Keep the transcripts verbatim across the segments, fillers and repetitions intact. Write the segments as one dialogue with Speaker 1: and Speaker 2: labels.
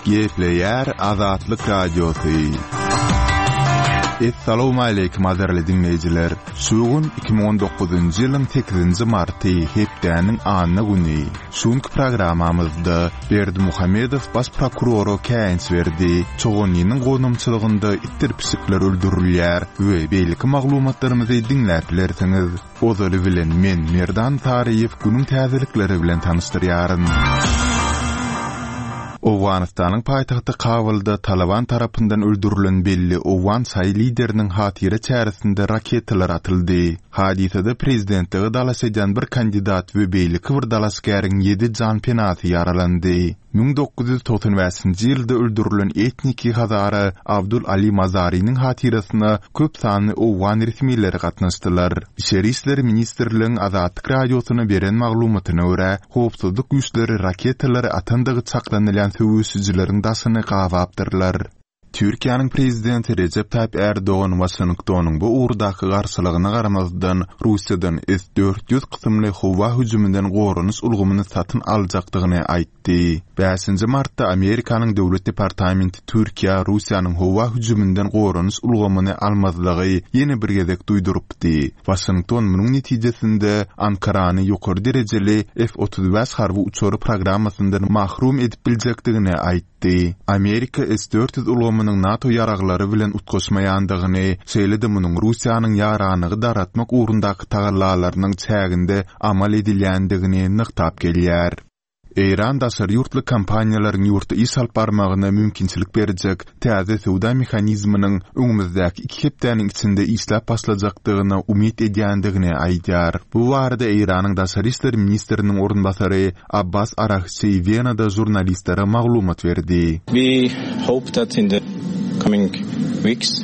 Speaker 1: Gepleyer Azatlyk Radiosu. Assalamu alaykum azarly dinleyijiler. Şugun iki ming on dokuzunjy ýylyň sekizinji marty hepdeniň anyny güni. Şuňky programamyzda Berdimuhammedow baş prokuroru käýins berdi. Çogonynyň gonumçylygynda ittir pisikler öldürilýär we beýleki maglumatlarymyzy dinläp bilersiňiz. Ozaly bilen men Merdan Tariýew günüň täzelikleri bilen tanışdyrýaryn. Owganistanyň paýtagty Kabulda Taliban tarapyndan öldürilen belli Owgan saý lideriniň hatyry çäresinde raketler atyldy. Hadisede prezidentligi dalasy eden bir kandidat we beýleki bir dalaskäriň ýedi jan penaty yaralandy. ming dokuz ýüz toksan beşinji ýylda öldürilen etniki Hazara Abdul Ali Mazari'nin hatyrasyna köp sanly Owgan resmiýetleri gatnaşdylar. Içeri işleri ministrliginiň Azatlyk radiosyna beren maglumatyna görä, howpsuzlyk güýçleri raketleri atandygy çaklanylan söwüsçileriň daşyny gawapdyrlar. Türkiýanyň prezidenti Recep Tayyip Erdoğan Washingtonyň bu uğurdaky garşylygyna garamazdan Russiýadan S dört yüz kysymly howa hüjümünden gorunuş ulgamyny satyn aljakdygyny aýtdy. beşinji martda Amerikanyň döwlet departamenti Türkiýa Russiýanyň howa hüjümünden gorunuş ulgamyny almazlygy ýene bir gezek duýdurypdy. Washington munyň netijesinde Ankarany ýokary derejeli F otuz beş harby uçory programmasyndan mahrum edip biljekdigini aýtdy. Amerika S dört yüz ulgamynyň NATO ýaraglary bilen utgaşmaýandygyny, şeýle-de munyň Russiýanyň ýaranygy daratmak ugrundaky tagallalarynyň çäginde amal edilýändigini nykdap gelýär. Eýran daşary ýurtly kompaniýalaryň ýurtda iş alyp barmagyna mümkinçilik berjek täze sowda mexanizmynyň öňümüzdäki iki hepdeniň içinde işläp başlajakdygyna umyt edýändigini aýdýar. Bu barada Eýranyň daşary işler ministriniň orunbasary Abbas Araqçy Wienada jurnalistlere maglumat berdi.
Speaker 2: We hope that in the coming weeks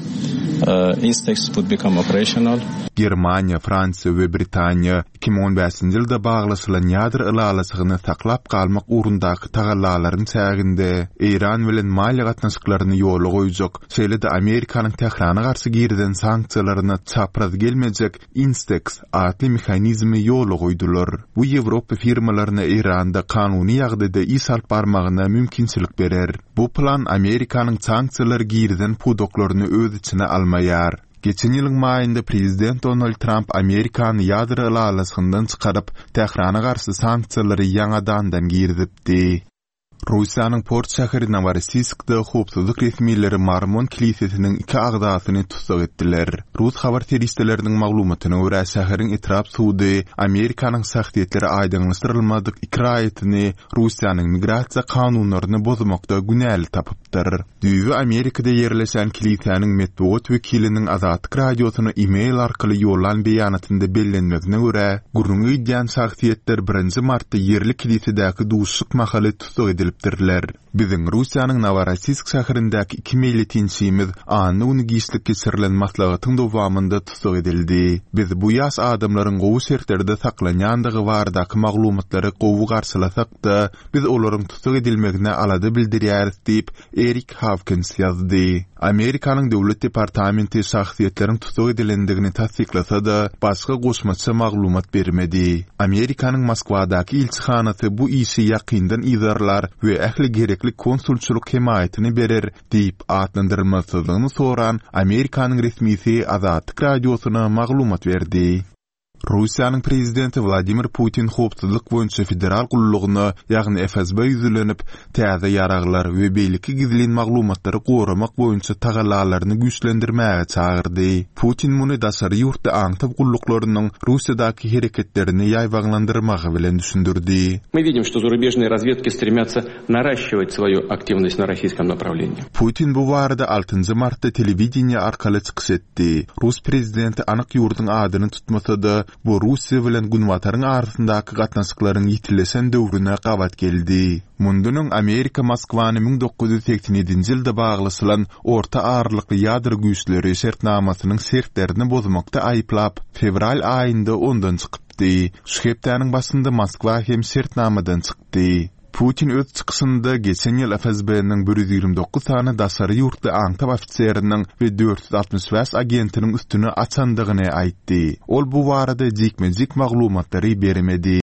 Speaker 2: uh, Instex would become operational.
Speaker 1: Germaniýa, Fransiýa we Britaniýa iki ming on beşinji ýylda baglasylan ýadyr ylalasygyny saklap galmak ugrundaky tagallalaryň çäginde Eýran bilen maliýe gatnaşyklaryny ýola goýjak. Şeýle-de Amerikanyň Tehrana garşy girden sanksiýalaryna çapraz gelmejek Instex adly mexanizmi ýola goýdular. Bu Ýewropa firmalaryna Eýranda kanuny ýagdaýda iş alyp barmagyna mümkinçilik berer. Bu plan Amerikanyň sanksiýalar girden pudoklaryny öz içine almaýar. Geçen ýylyň maýynda prezident Donald Trump Amerikany ýadyr ylalasygynyň çykaryp Tehrana garşy sanksiýalary ýangadan girdipdi. Russiýanyň Port şäheri Novorossiyskda howpsuzlyk resmiýetleri Mormon kilisesiniň iki agdasyny tutsak etdiler. Rus habar teristleriniň maglumatyna görä şäheriň etrap suwdy Amerikanyň saxtiýetleri aýdynlaşdyrylmadyk ikraýetini Russiýanyň migrasiýa kanunlaryny bozmakda günäli tapypdyr. Düýbi Amerikada ýerleşen kiliseniň medeniýet wekiliniň Azatlyk radiosyna e-mail arkaly ýollan beýanatynda bellenmegine görä, gurrungy edýän saxtiýetler birinji martda ýerli kilisedäki duşlyk mahaly tutsak edildi. Biziň Russiýanyň Novorossiysk şäherindäki iki meýli tinçimiz anyny unigiçlik geçirilen maslahatyň dowamında tutsak edildi. Biz bu ýaş adamlaryň gowy şertlerde saklanýandygy baradaky maglumatlary gowy garşylasak-da, biz olaryň tutsak edilmegine alady bildirýäris diýip Eric Hawkins ýazdy. Amerikanyň döwlet departamenti şahsiýetleriň tutsak edilendigini tasdiklasa-da, başga goşmaça maglumat bermedi. Amerikanyň Moskwadaky ilçihanasy bu işi ýakyndan izarlar we ähli gerekli konsulçuluk himayetini berer diýip adlandyrylmasyny soran Amerikanyň resmiýeti Azatlyk radiosyna maglumat berdi. Russiýanyň prezidenti Vladimir Putin howpsuzlyk boýunça federal gullugyna, ýagny F S B ýüzlenip, täze ýaraglar we beýleki gizlin maglumatlary goramak boýunça tagallalaryny güýçlendirmäge çagyrdy. Putin muny daşary ýurtda aňtyp gulluklarynyň Russiýadaky hereketlerini ýaýbaglandyrmagy bilen düşündirdi.
Speaker 3: Мы видим, что зарубежные разведки стремятся наращивать свою активность на российском направлении.
Speaker 1: Putin bu barada altıncı martda televiziýa arkaly çykyş etdi. Rus prezidenti anyk ýurduň adyny tutmasa-da bu Russiýa bilen Günwataryň arasyndaky gatnaşyklaryň ýitilesen döwrüne gawat geldi. Mundunyň Amerika Moskwany ming dokuz ýüz seksen ýedinji ýylda baglasylan orta ağırlykly ýadyr güýçleri şertnamasynyň şertlerini bozmakda aýyplap, fevral aýynda ondan çykypdy. Şu hepdeniň başynda Moskwa hem şertnamadan çykdy. Putin öz çıkışında geçen yıl F S B'nin bir yüz ýygrimi dokuz tane daşary ýurtly aňtap ofisieriniň we dört yüz altmış beş agentiniň üstüne açandygyny aýtdy. Ol bu barada jikme-jik maglumatlary bermedi.